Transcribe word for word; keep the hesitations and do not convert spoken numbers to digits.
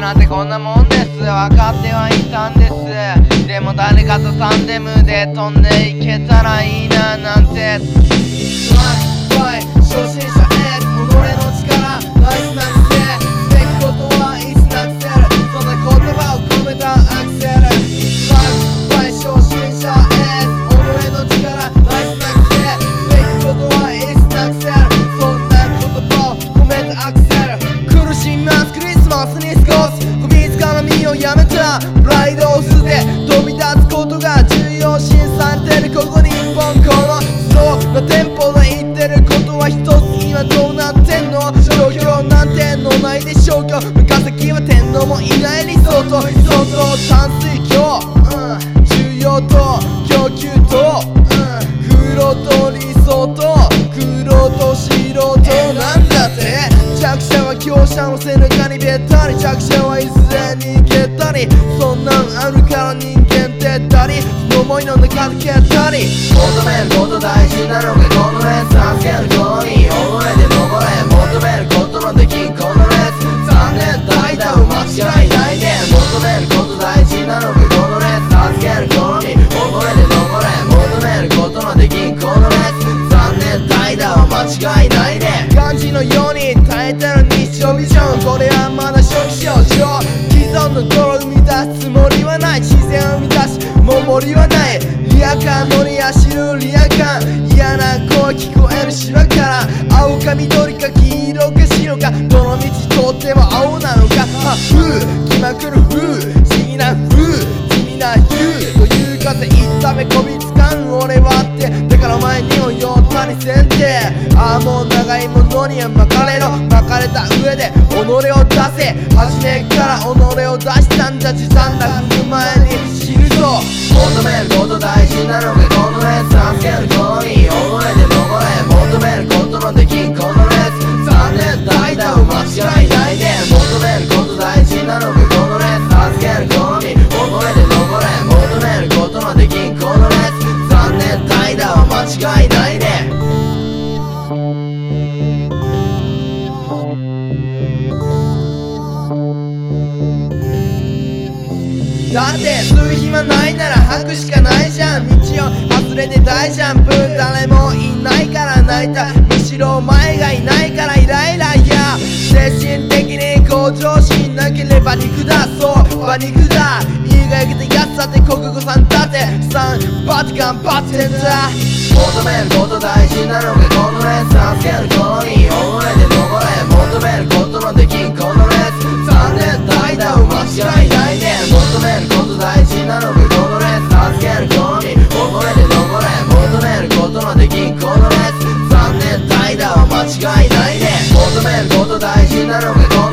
なんてこんなもんです。分かってはいたんです。でも誰かとタンデムで飛んでいけたらいいななんて。初心者へ己の力ナイスなくせべきことはいつなくせる。そんな言葉を込めたアクセル。初心者へ己の力ナイスなくせべきことはいつなくせる。そんな言葉を込めたアクセル。苦しみますクリスマスに過ごすこびつかの身をやめたプライドを捨て飛び立つことが重要視されてる。ここに一本このスローなテンポで言ってることは一つ。今どうなってんの状況なんてのないでしょうか。昔先は天皇もいない理想と理想と淡水鏡、うん、需要と供給と、うん、黒と理想と黒と素人なんだって。弱者は強者の背中にべったり弱者はいずれ逃げたりそんなんあるから人間ってったりその思いの中で蹴ったり求めること大事なのがこのレース助けることに己で登れ求めることのできんこのレース残念大胆間違いないで求めること大事なのがこのレース助けることに己で登れ求めることのできんこのレース残念大胆間違いないで感じのように耐えてる日常ビジョンこれはまだ初期症状既存の頃生み出すつもりはない自然を生み出し守りはないリアカー乗り走るリアカー嫌な声聞こえる島から青か緑か黄色か白かどの道通っても青なのかはふう気まくるふう不思議なふう地味な言うという風一ためこびつかん俺はってだからお前にもよったりせんてああもう長いものには巻かれろ巻かれた上で己を出せ初めから己を出したんだ時短だ踏む前に死ぬぞ求めること大事なのがこのレース助けることに己で登れ求めることのできんこのレース残念大胆間違いないで求めること大事なのがこのレース助けることに己で登れ求めることのできんこのレース残念大胆間違いないでだってする暇ないなら吐くしかないじゃん道を外れて大ジャンプ誰もいないから泣いたむしろお前がいないからイライラや精神的に向上しなければ肉だそう馬肉だ家が焼けたやつだって国語さんだってさんバチ頑張ってんだ求めること大事なのがこのレース助けることに己で登れ求めることのできんこのレース残念大胆間違いないで求めること大事なのがこのレース助けることに己で登れ求めることのできんこのレース残念大胆間違いないで求めること大事なのがこの